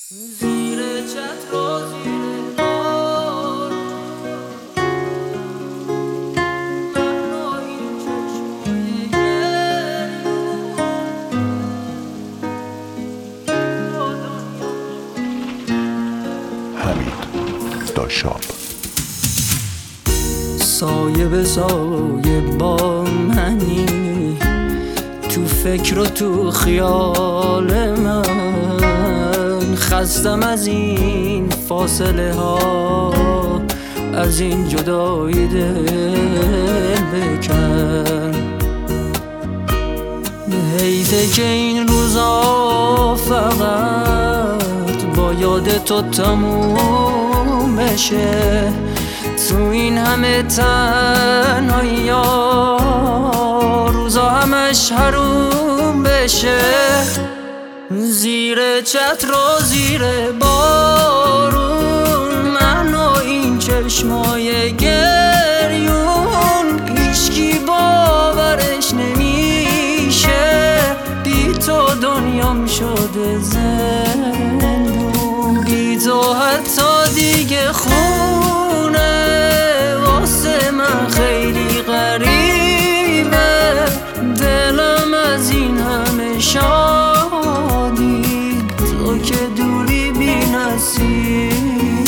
زیر چتر و زیر بار من و این چشمای حمید داشاب. سایه به سایه با منی، تو فکر و تو خیال من. خستم از این فاصله ها، از این جدایی دل بکن. حیفه که این روزا فقط با یاد تو تموم بشه، تو این همه تنهایی ها روزا همش حروم بشه. زیر چتر و زیر بارون من و این چشمای گریون، هیچکی باورش نمیشه بی تو دنیام شده زندون. بی تو حتی دیگه خونه واسه من خیلی غریبه، دلم از این همه شادی تو که دوری بی نصیبه.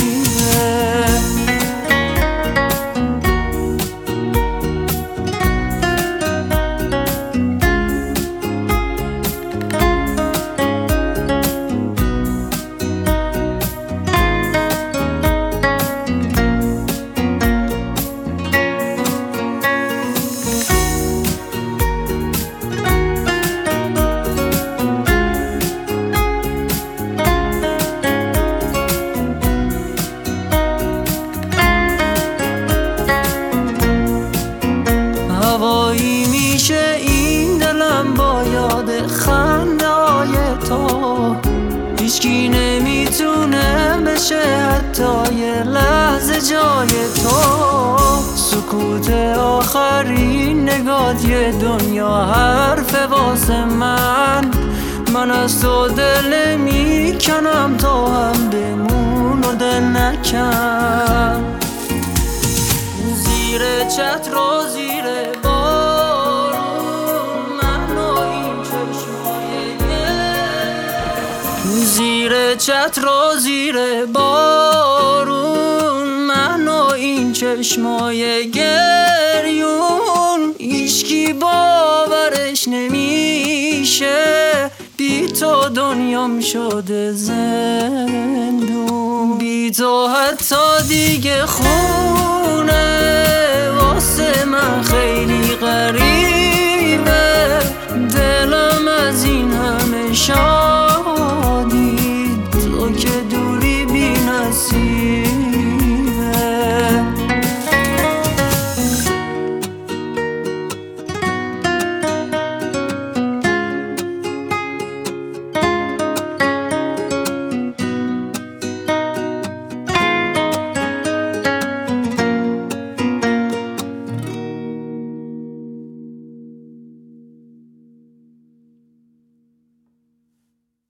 هوایی میشه این دلم با یاد خنده‌های تو، هیچکی نمیتونه بشه حتی یه لحظه جای تو. سکوت آخرین نگات یه دنیا حرف واسه من از تو دل میکنم تا هم بمون و دل نکن. زیر چتر و زیر بارون من و این چشمای زیر چتر و زیر بارون من و این چشمای گریون، هیچکی باورش نمیشه بی تو دنیام شده زندون. بی تو حتی دیگه خونه واسه من خیلی غریبه،